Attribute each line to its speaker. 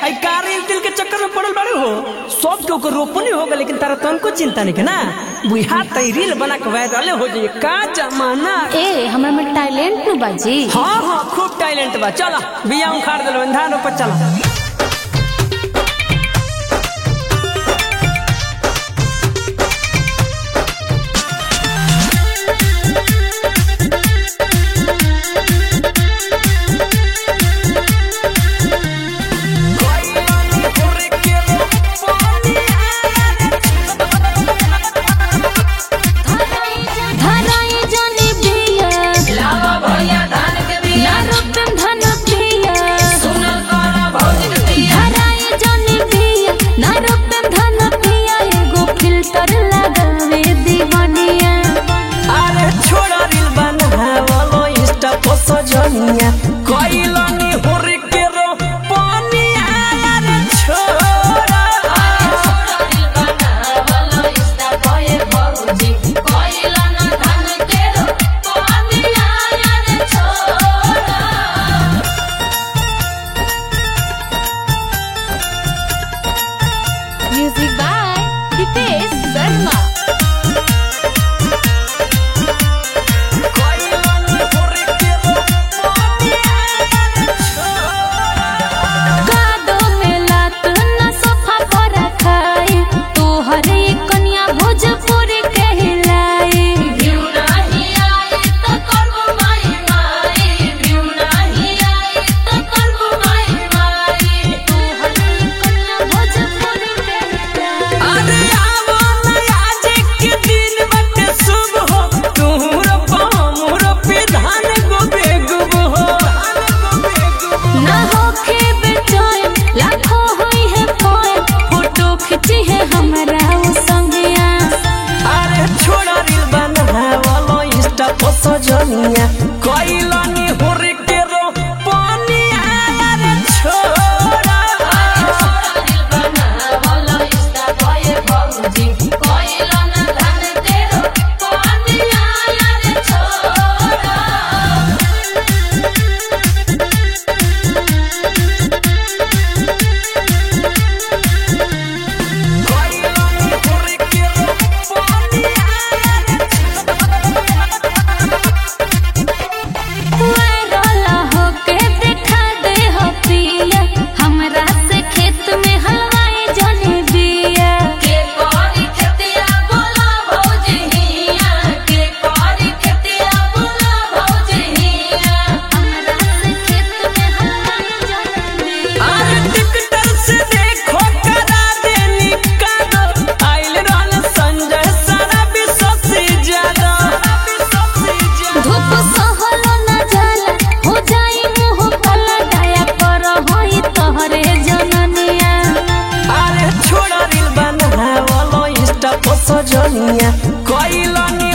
Speaker 1: आई कारी दिल के चक्कर में पड़ल बाड़ू हो। सब के ओकर रोपनी हो गए लेकिन तारा तनको चिंता नहीं के ना। बुढ़ा तई रील बना के वायरल हो जाए का जमाना।
Speaker 2: ए हमरा में टैलेंट न बाजी।
Speaker 1: हाँ हाँ खूब टैलेंट बा। चला बिया उखाड़ देलो धान रोप चला। कोइलानी होर के रो पानिया रे छोरा छोरा दिल बनावलो इस्ता कोए भौजी कोइलाना धन के रो पानिया रे छोरा।
Speaker 2: Music by Dipesh Sharma. सजनिया कोइलानी होर के रो पानिया रे छोरा छोरा दिल बनावलो इस्ता कोए भौजी कोइलाना धन के रो पानिया रे छोरा। सजनिया कोइलानी